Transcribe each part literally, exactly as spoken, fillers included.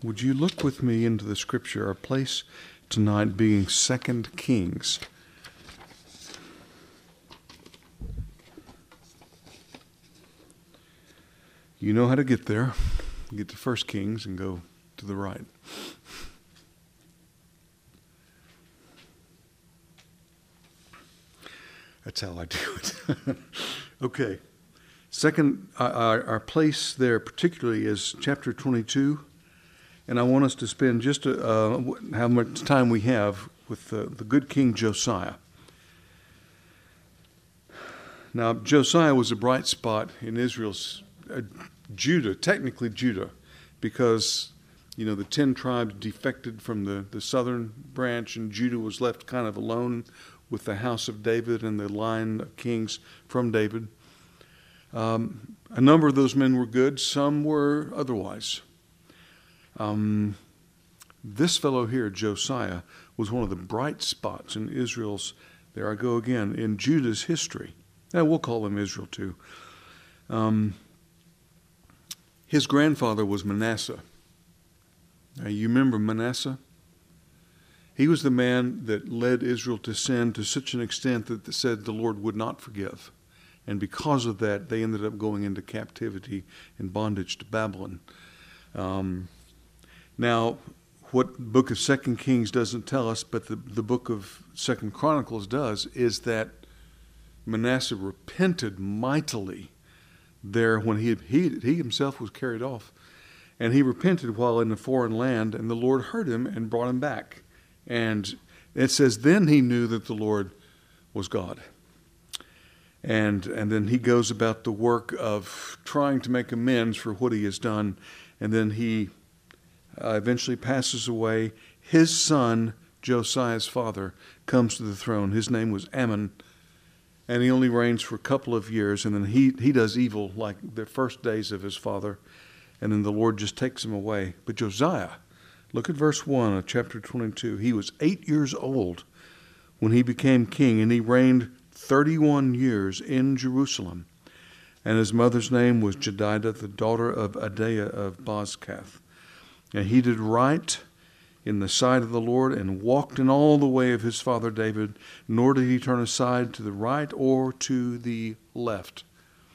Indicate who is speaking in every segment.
Speaker 1: would you look with me into the scripture, our place tonight being Second Kings. You know how to get there. Get to First Kings and go to the right. That's how I do it. Okay. Second, our, our place there particularly is chapter twenty-two. And I want us to spend just a, uh, how much time we have with the, the good King Josiah. Now, Josiah was a bright spot in Israel's, uh, Judah, technically Judah, because, you know, the ten tribes defected from the, the southern branch, and Judah was left kind of alone with the house of David and the line of kings from David. Um, a number of those men were good, some were otherwise. Um, this fellow here, Josiah, was one of the bright spots in Israel's, there I go again, in Judah's history. Now, we'll call him Israel too. Um, his grandfather was Manasseh. Now, you remember Manasseh? He was the man that led Israel to sin to such an extent that it said the Lord would not forgive. And because of that, they ended up going into captivity and bondage to Babylon. Um, now, what the book of Second Kings doesn't tell us, but the, the book of Second Chronicles does, is that Manasseh repented mightily there when he, he, he himself was carried off. And he repented while in a foreign land, and the Lord heard him and brought him back. And it says, then he knew that the Lord was God. And and then he goes about the work of trying to make amends for what he has done. And then he uh, eventually passes away. His son, Josiah's father, comes to the throne. His name was Ammon. And he only reigns for a couple of years. And then he, he does evil like the first days of his father. And then the Lord just takes him away. But Josiah, look at verse one of chapter twenty-two. He was eight years old when he became king, and he reigned thirty-one years in Jerusalem. And his mother's name was Jedidah, the daughter of Adaiah of Bozkath. And he did right in the sight of the Lord and walked in all the way of his father David, nor did he turn aside to the right or to the left.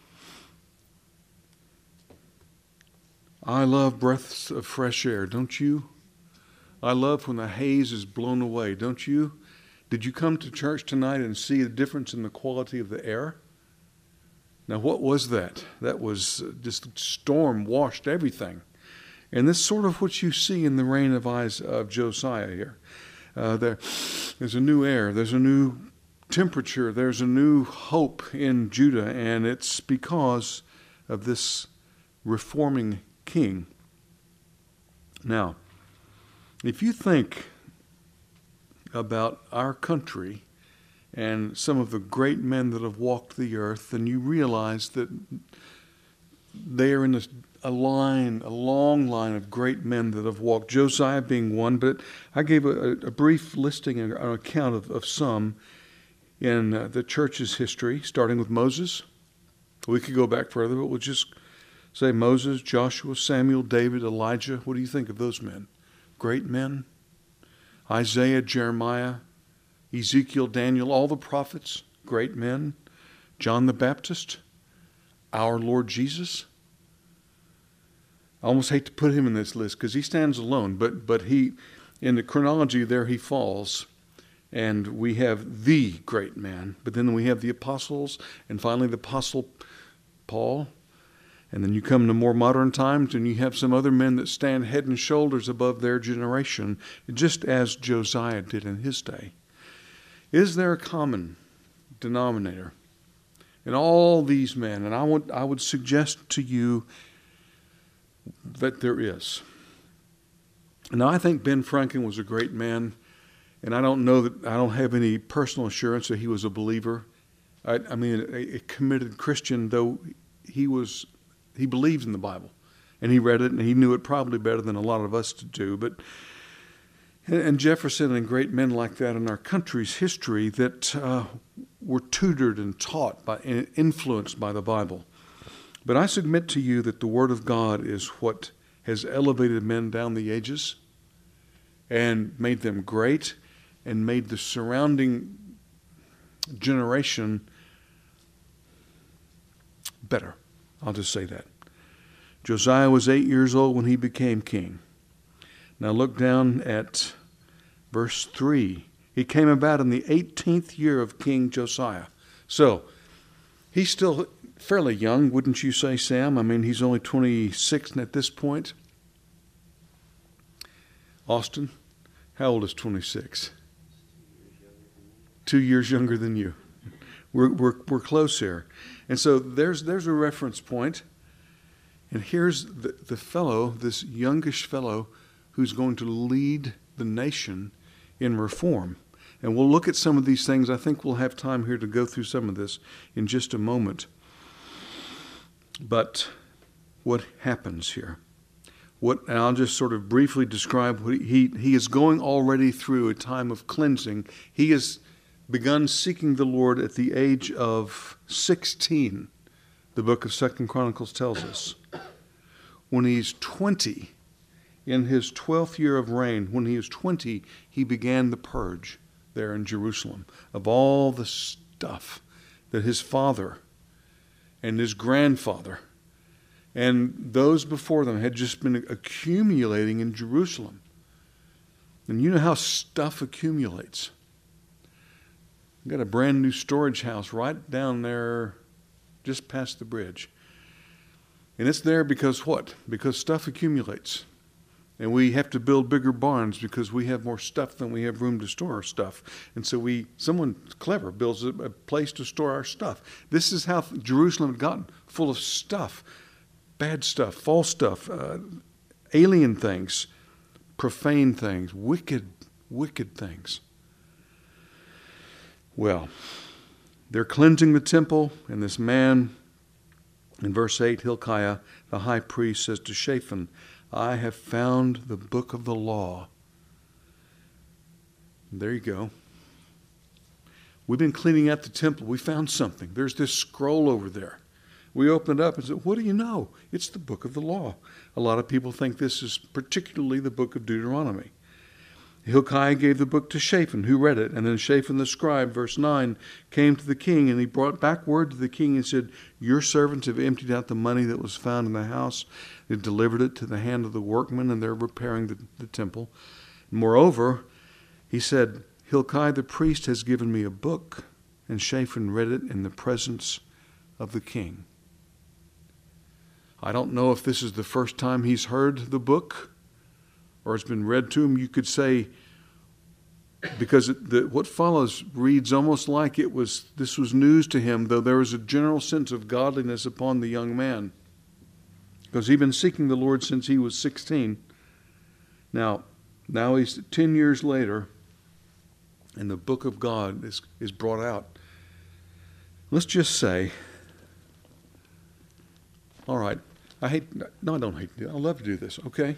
Speaker 1: I love breaths of fresh air, don't you? I love when the haze is blown away, don't you? Did you come to church tonight and see the difference in the quality of the air? Now, what was that? That was just storm washed everything. And this is sort of what you see in the reign of, of Josiah here. Uh, there, there's a new air. There's a new temperature. There's a new hope in Judah. And it's because of this reforming king. Now, if you think about our country and some of the great men that have walked the earth, and you realize that they are in a, a line, a long line of great men that have walked, Josiah being one, but I gave a, a brief listing, an account of, of some in uh, the church's history, starting with Moses. We could go back further, but we'll just say Moses, Joshua, Samuel, David, Elijah. What do you think of those men? Great men. Isaiah, Jeremiah, Ezekiel, Daniel, all the prophets, great men. John the Baptist, our Lord Jesus. I almost hate to put him in this list because he stands alone, but but he, in the chronology there he falls, and we have the great man, but then we have the apostles, and finally the apostle Paul. And then you come to more modern times and you have some other men that stand head and shoulders above their generation, just as Josiah did in his day. Is there a common denominator in all these men? And I would, I would suggest to you that there is. Now, I think Ben Franklin was a great man, and I don't know that, I don't have any personal assurance that he was a believer. I, I mean, a, a committed Christian, though he was... He believed in the Bible, and he read it, and he knew it probably better than a lot of us to do. But and Jefferson and great men like that in our country's history that uh, were tutored and taught by, influenced by the Bible. But I submit to you that the Word of God is what has elevated men down the ages and made them great and made the surrounding generation better. I'll just say that. Josiah was eight years old when he became king. Now look down at verse three. He came about in the eighteenth year of King Josiah. So, he's still fairly young, wouldn't you say, Sam? I mean, he's only twenty-six at this point. Austin, how old is twenty-six? Two years younger than you. We're, we're, we're close here. And so there's, there's a reference point. And here's the, the fellow, this youngish fellow, who's going to lead the nation in reform. And we'll look at some of these things. I think we'll have time here to go through some of this in just a moment. But what happens here? What, and I'll just sort of briefly describe what he, he is going already through a time of cleansing. He has begun seeking the Lord at the age of sixteen, the book of Second Chronicles tells us. When he's twenty, in his twelfth year of reign, when he was twenty, he began the purge there in Jerusalem of all the stuff that his father and his grandfather and those before them had just been accumulating in Jerusalem. And you know how stuff accumulates. We've got a brand new storage house right down there just past the bridge. And it's there because what? Because stuff accumulates. And we have to build bigger barns because we have more stuff than we have room to store our stuff. And so we, someone clever builds a, a place to store our stuff. This is how Jerusalem had gotten full of stuff. Bad stuff, false stuff, uh, alien things, profane things, wicked, wicked things. Well, they're cleansing the temple, and this man, in verse eight, Hilkiah, the high priest, says to Shaphan, I have found the book of the law. And there you go. We've been cleaning out the temple. We found something. There's this scroll over there. We opened it up and said, what do you know? It's the book of the law. A lot of people think this is particularly the book of Deuteronomy. Hilkiah gave the book to Shaphan, who read it. And then Shaphan the scribe, verse nine, came to the king, and he brought back word to the king and said, your servants have emptied out the money that was found in the house. They delivered it to the hand of the workmen, and they're repairing the, the temple. Moreover, he said, Hilkiah the priest has given me a book, and Shaphan read it in the presence of the king. I don't know if this is the first time he's heard the book or it's been read to him. You could say, because it, the, what follows reads almost like it was this was news to him, though there was a general sense of godliness upon the young man, because he'd been seeking the Lord since he was sixteen. Now, now he's ten years later, and the book of God is, is brought out. Let's just say, all right, I hate, no, I don't hate to do it. I love to do this, okay?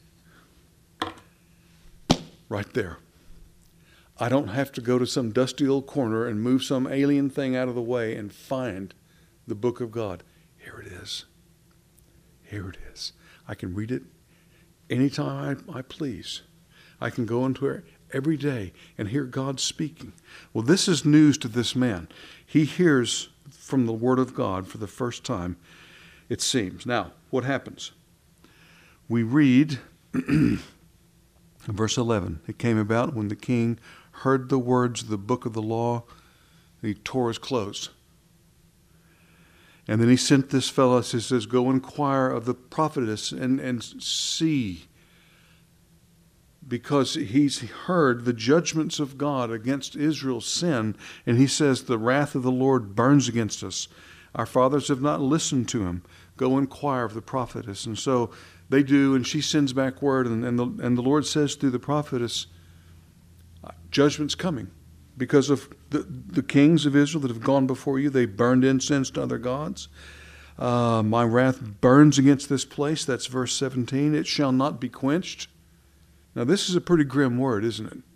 Speaker 1: Right there. I don't have to go to some dusty old corner and move some alien thing out of the way and find the book of God. Here it is. Here it is. I can read it anytime I, I please. I can go into it every day and hear God speaking. Well, this is news to this man. He hears from the Word of God for the first time, it seems. Now, what happens? We read verse eleven. It came about when the king heard the words of the book of the law, he tore his clothes. And then he sent this fellow, he says, go inquire of the prophetess and, and see, because he's heard the judgments of God against Israel's sin, and he says the wrath of the Lord burns against us. Our fathers have not listened to him. Go inquire of the prophetess. And so they do, and she sends back word, and, and, the, and the Lord says through the prophetess, judgment's coming because of the, the kings of Israel that have gone before you. They burned incense to other gods. Uh, my wrath burns against this place. That's verse seventeen. It shall not be quenched. Now this is a pretty grim word, isn't it?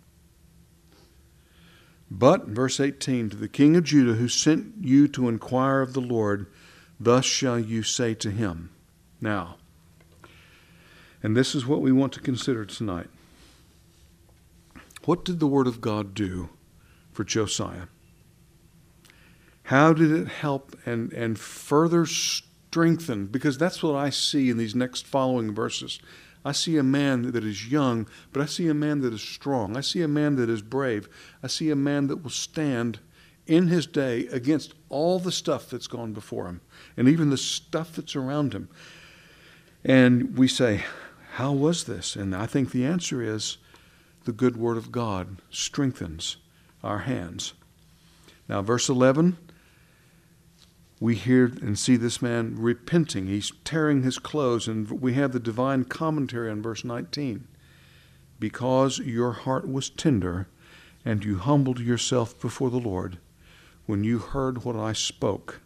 Speaker 1: But, verse eighteen, to the king of Judah who sent you to inquire of the Lord, thus shall you say to him. Now, And this is what we want to consider tonight. What did the Word of God do for Josiah? How did it help and, and further strengthen? Because that's what I see in these next following verses. I see a man that is young, but I see a man that is strong. I see a man that is brave. I see a man that will stand in his day against all the stuff that's gone before him and even the stuff that's around him. And we say, how was this? And I think the answer is the good Word of God strengthens our hands. Now, verse eleven, we hear and see this man repenting. He's tearing his clothes, and we have the divine commentary on verse nineteen. Because your heart was tender, and you humbled yourself before the Lord, when you heard what I spoke.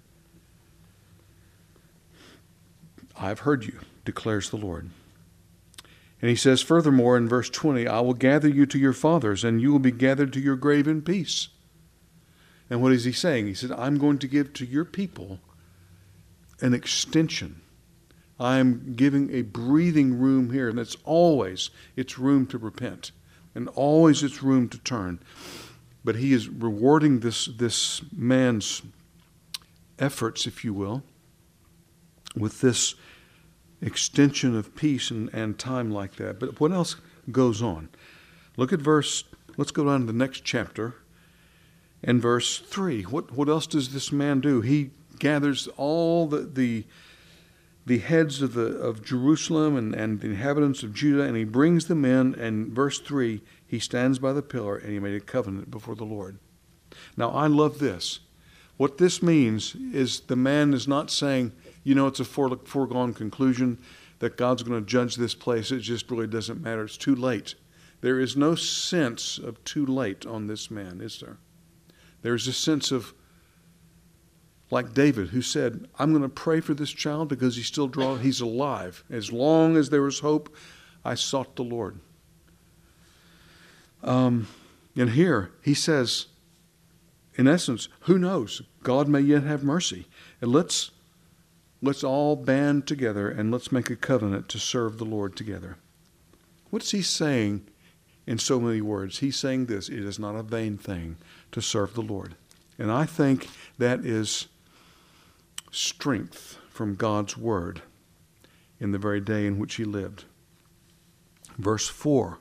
Speaker 1: I've heard you, declares the Lord. And he says furthermore in verse twenty, I will gather you to your fathers, and you will be gathered to your grave in peace. And what is he saying? He said, I'm going to give to your people an extension. I'm giving a breathing room here, and it's always it's room to repent, and always it's room to turn. But he is rewarding this, this man's efforts, if you will, with this extension of peace and, and time like that. But what else goes on? Look at verse, let's go down to the next chapter. And verse three, what, what else does this man do? He gathers all the the, the heads of the of Jerusalem and, and the inhabitants of Judah, and he brings them in, and verse three, he stands by the pillar and he made a covenant before the Lord. Now I love this. What this means is the man is not saying, you know, it's a foregone conclusion that God's going to judge this place. It just really doesn't matter. It's too late. There is no sense of too late on this man, is there? There's a sense of, like David, who said, I'm going to pray for this child because he's still drawing, he's alive. As long as there was hope, I sought the Lord. Um, and here he says, in essence, who knows? God may yet have mercy. And let's let's all band together and let's make a covenant to serve the Lord together. What's he saying in so many words? He's saying this: it is not a vain thing to serve the Lord. And I think that is strength from God's word in the very day in which he lived. Verse four.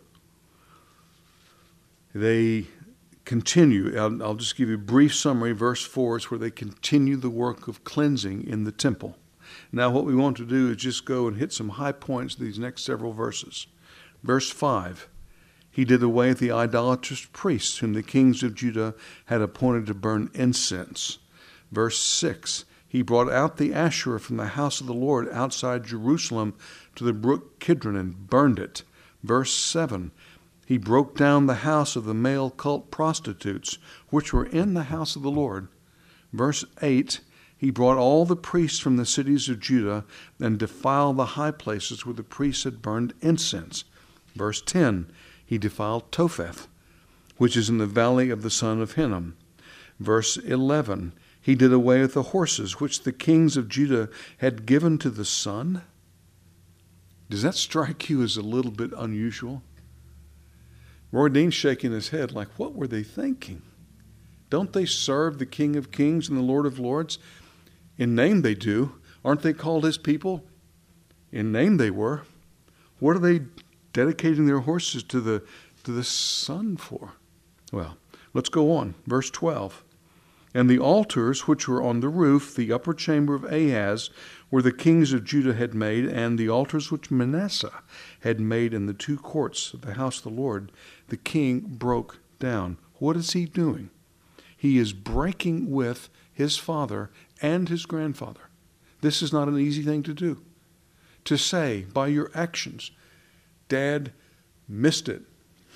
Speaker 1: They continue. I'll, I'll just give you a brief summary. Verse four is where they continue the work of cleansing in the temple. Now what we want to do is just go and hit some high points these next several verses. Verse five. He did away with the idolatrous priests whom the kings of Judah had appointed to burn incense. Verse six, he brought out the Asherah from the house of the Lord outside Jerusalem to the brook Kidron and burned it. Verse seven, he broke down the house of the male cult prostitutes which were in the house of the Lord. Verse eight, he brought all the priests from the cities of Judah and defiled the high places where the priests had burned incense. Verse ten, he defiled Topheth, which is in the valley of the son of Hinnom. Verse eleven, he did away with the horses which the kings of Judah had given to the sun. Does that strike you as a little bit unusual? Roy Dean's shaking his head like, what were they thinking? Don't they serve the King of Kings and the Lord of Lords? In name they do. Aren't they called his people? In name they were. What are they dedicating their horses to the to the sun for? Well, let's go on. Verse twelve. And the altars which were on the roof, the upper chamber of Ahaz, where the kings of Judah had made, and the altars which Manasseh had made in the two courts of the house of the Lord, the king broke down. What is he doing? He is breaking with his father and his grandfather. This is not an easy thing to do. To say by your actions, Dad missed it.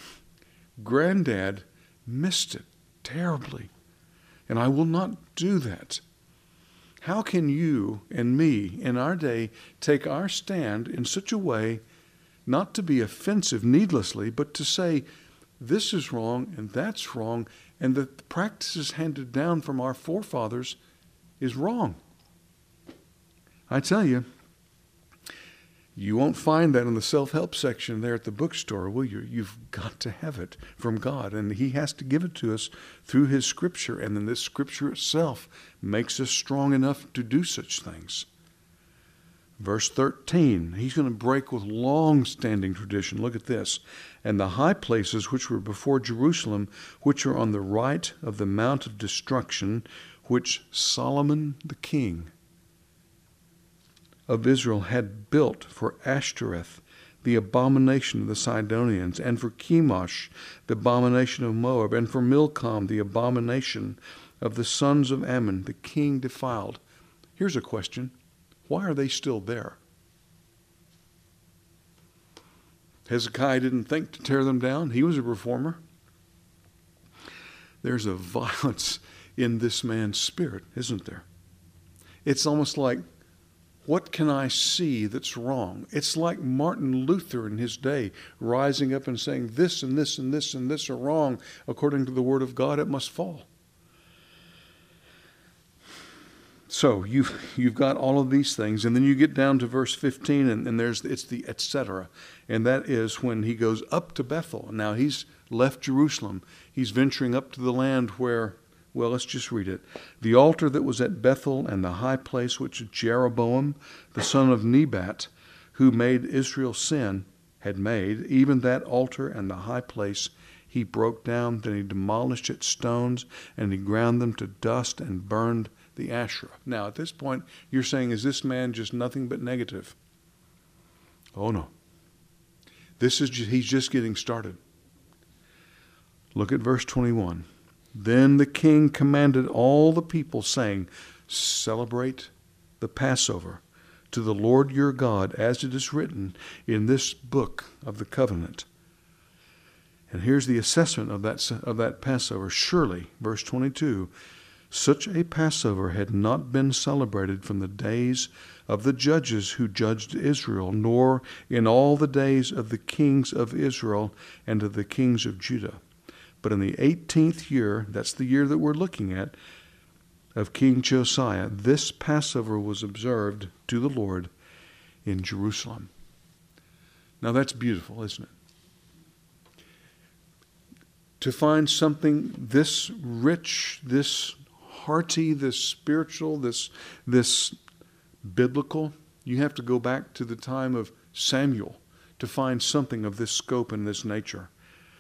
Speaker 1: Granddad missed it terribly. And I will not do that. How can you and me in our day take our stand in such a way, not to be offensive needlessly, but to say this is wrong and that's wrong, and that the practices handed down from our forefathers is wrong? I tell you, You won't find that in the self-help section there at the bookstore, will you? You've got to have it from God, and He has to give it to us through His Scripture, and then this Scripture itself makes us strong enough to do such things. Verse thirteen, He's going to break with long-standing tradition. Look at this. And the high places which were before Jerusalem, which are on the right of the Mount of Destruction, which Solomon the king of Israel had built for Ashtoreth, the abomination of the Sidonians, and for Chemosh, the abomination of Moab, and for Milcom, the abomination of the sons of Ammon, the king defiled. Here's a question. Why are they still there? Hezekiah didn't think to tear them down. He was a reformer. There's a violence in this man's spirit, isn't there? It's almost like, what can I see that's wrong? It's like Martin Luther in his day rising up and saying, this and this and this and this are wrong. According to the Word of God, it must fall. So you've, you've got all of these things, and then you get down to verse fifteen, and, and there's it's the et cetera. And that is when he goes up to Bethel. Now he's left Jerusalem. He's venturing up to the land where, well, let's just read it. The altar that was at Bethel and the high place which Jeroboam, the son of Nebat, who made Israel sin, had made, even that altar and the high place he broke down. Then he demolished its stones, and he ground them to dust and burned the Asherah. Now, at this point, you're saying, is this man just nothing but negative? Oh, no. This is just, he's just getting started. Look at verse twenty-one. Then the king commanded all the people, saying, celebrate the Passover to the Lord your God, as it is written in this book of the covenant. And here's the assessment of that, of that Passover. Surely, verse twenty-two, such a Passover had not been celebrated from the days of the judges who judged Israel, nor in all the days of the kings of Israel and of the kings of Judah. But in the eighteenth year, that's the year that we're looking at, of King Josiah, this Passover was observed to the Lord in Jerusalem. Now that's beautiful, isn't it? To find something this rich, this hearty, this spiritual, this, this biblical, you have to go back to the time of Samuel to find something of this scope and this nature.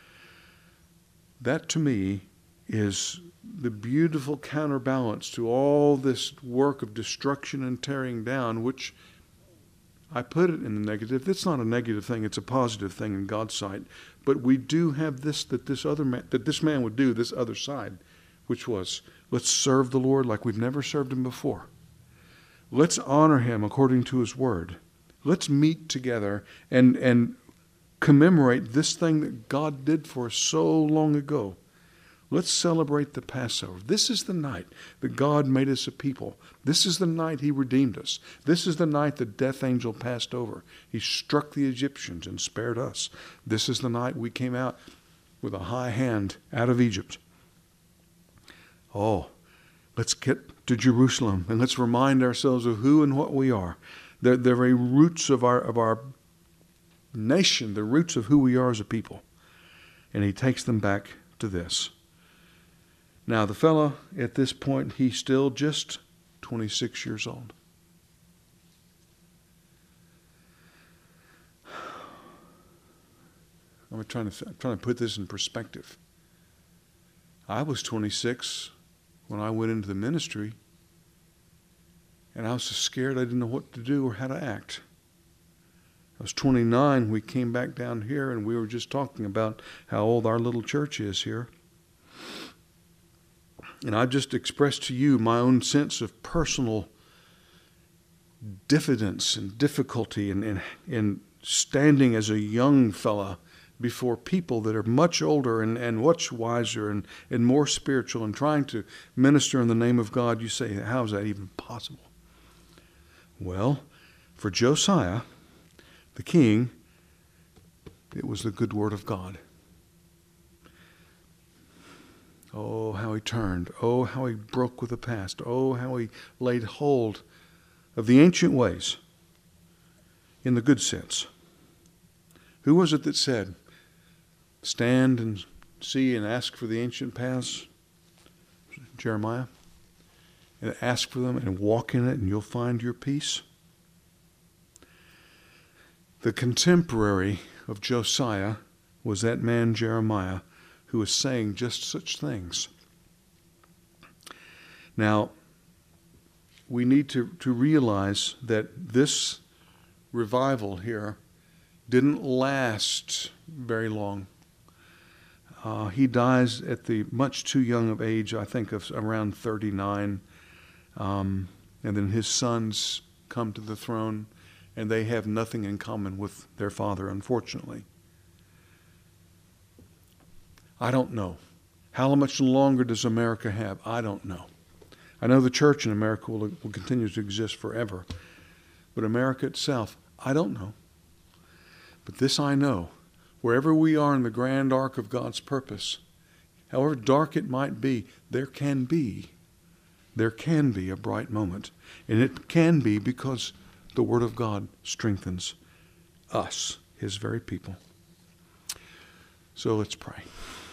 Speaker 1: That to me is the beautiful counterbalance to all this work of destruction and tearing down, which I put it in the negative. It's not a negative thing, it's a positive thing in God's sight. But we do have this that this other man that this man would do, this other side, which was, let's serve the Lord like we've never served him before. Let's honor him according to his word. Let's meet together and, and commemorate this thing that God did for us so long ago. Let's celebrate the Passover. This is the night that God made us a people. This is the night he redeemed us. This is the night the death angel passed over. He struck the Egyptians and spared us. This is the night we came out with a high hand out of Egypt. Oh, let's get to Jerusalem and let's remind ourselves of who and what we are. The, the very roots of our, of our nation, the roots of who we are as a people. And he takes them back to this. Now, the fellow at this point, he's still just twenty-six years old. I'm trying to, I'm trying to put this in perspective. I was twenty-six when I went into the ministry, and I was so scared I didn't know what to do or how to act. I was twenty-nine, we came back down here, and we were just talking about how old our little church is here. And I've just expressed to you my own sense of personal diffidence and difficulty in, in, in standing as a young fella before people that are much older and, and much wiser and, and more spiritual and trying to minister in the name of God. You say, how is that even possible? Well, for Josiah, the king, it was the good word of God. Oh, how he turned. Oh, how he broke with the past. Oh, how he laid hold of the ancient ways in the good sense. Who was it that said, stand and see and ask for the ancient paths? Jeremiah. And ask for them and walk in it and you'll find your peace. The contemporary of Josiah was that man Jeremiah, who was saying just such things. Now, we need to, to realize that this revival here didn't last very long. Uh, he dies at the much too young of age, I think of around thirty-nine. Um, and then his sons come to the throne, and they have nothing in common with their father, unfortunately. I don't know. How much longer does America have? I don't know. I know the church in America will, will continue to exist forever. But America itself, I don't know. But this I know. Wherever we are in the grand arc of God's purpose, however dark it might be, there can be, there can be a bright moment. And it can be because the Word of God strengthens us, His very people. So let's pray.